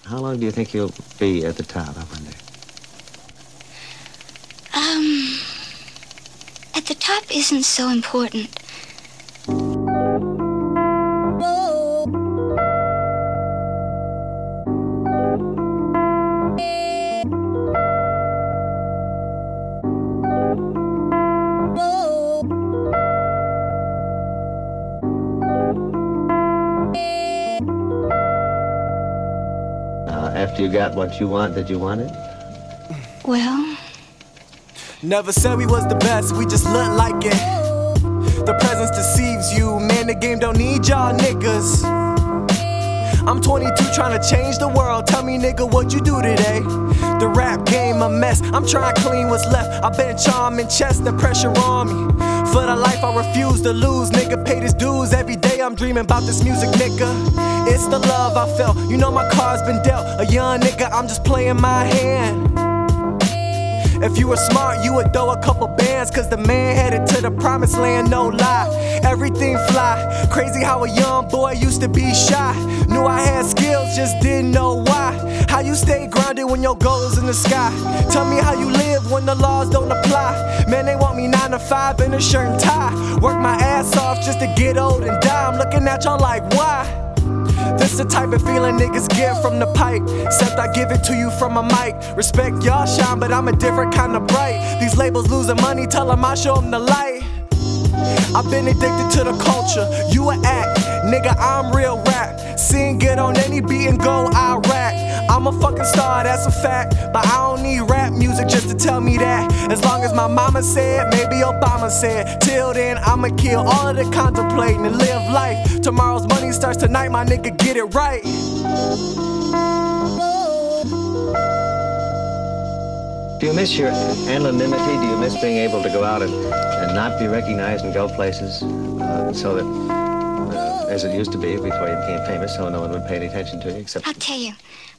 How long do you think you'll be at the top, I wonder? At the top isn't so important. After you got what you want, did you want it? Well... Never said we was the best, we just look like it. The presence deceives you, man, the game don't need y'all niggas. I'm 22 trying to change the world, tell me nigga what you do today. The rap game a mess, I'm trying to clean what's left. I been charming chest, the pressure on me. For the life I refuse to lose, nigga paid his dues. Every day I'm dreaming about this music, nigga. It's the love I felt, you know my card's been dealt. A young nigga, I'm just playing my hand. If you were smart, you would throw a couple bands, cause the man headed to the promised land, no lie. Everything fly, crazy how a young boy used to be shy. Knew I had skills, just didn't know why. How you stay grounded when your goal's in the sky? Tell me how you live when the laws don't apply. Man, they want me 9 to 5 in a shirt and tie. Work my ass off just to get old and die. I'm looking at y'all like, why? This the type of feeling niggas get from the pipe, except I give it to you from a mic. Respect y'all shine, but I'm a different kind of bright. These labels losing money, tell them I show them the light. I've been addicted to the culture, you a act. Nigga, I'm real rap. Sing it on any beat and go Iraq. I'm a fucking star, that's a fact. But I don't need rap music just to tell me that. As long as my mama said, maybe Obama said. Till then, I'ma kill all of the contemplating and live life. Tomorrow's money starts tonight, my nigga, get it right. Do you miss your anonymity? Do you miss being able to go out and not be recognized and go places so that, as it used to be before you became famous, so no one would pay any attention to you except... I'll tell you,